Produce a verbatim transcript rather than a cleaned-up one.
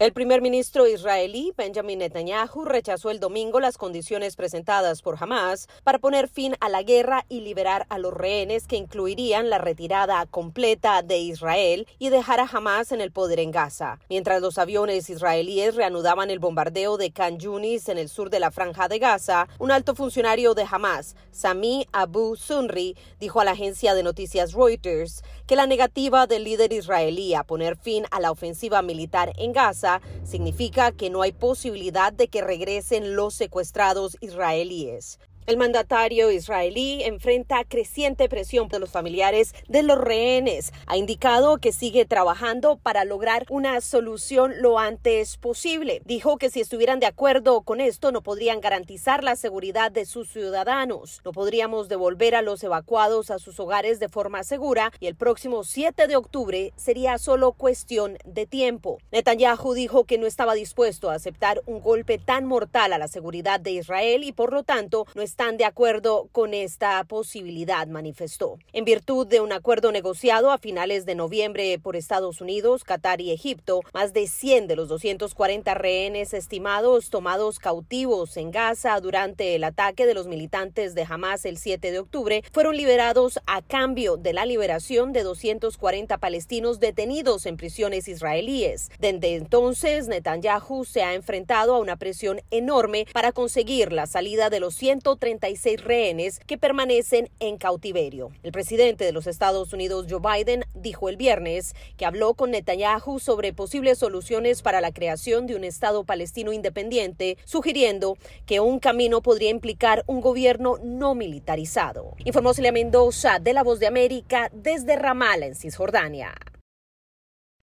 El primer ministro israelí, Benjamin Netanyahu, rechazó el domingo las condiciones presentadas por Hamás para poner fin a la guerra y liberar a los rehenes, que incluirían la retirada completa de Israel y dejar a Hamás en el poder en Gaza. Mientras los aviones israelíes reanudaban el bombardeo de Khan Yunis en el sur de la Franja de Gaza, un alto funcionario de Hamás, Sami Abu Sunri, dijo a la agencia de noticias Reuters que la negativa del líder israelí a poner fin a la ofensiva militar en Gaza significa que no hay posibilidad de que regresen los secuestrados israelíes. El mandatario israelí enfrenta creciente presión de los familiares de los rehenes. Ha indicado que sigue trabajando para lograr una solución lo antes posible. Dijo que si estuvieran de acuerdo con esto, no podrían garantizar la seguridad de sus ciudadanos. No podríamos devolver a los evacuados a sus hogares de forma segura y el próximo siete de octubre sería solo cuestión de tiempo. Netanyahu dijo que no estaba dispuesto a aceptar un golpe tan mortal a la seguridad de Israel y por lo tanto no están de acuerdo con esta posibilidad, manifestó. En virtud de un acuerdo negociado a finales de noviembre por Estados Unidos, Qatar y Egipto, más de cien de los doscientos cuarenta rehenes estimados tomados cautivos en Gaza durante el ataque de los militantes de Hamás el siete de octubre fueron liberados a cambio de la liberación de doscientos cuarenta palestinos detenidos en prisiones israelíes. Desde entonces, Netanyahu se ha enfrentado a una presión enorme para conseguir la salida de los ciento treinta y seis rehenes que permanecen en cautiverio. El presidente de los Estados Unidos, Joe Biden, dijo el viernes que habló con Netanyahu sobre posibles soluciones para la creación de un Estado palestino independiente, sugiriendo que un camino podría implicar un gobierno no militarizado. Informó Celia Mendoza de La Voz de América desde Ramala, en Cisjordania.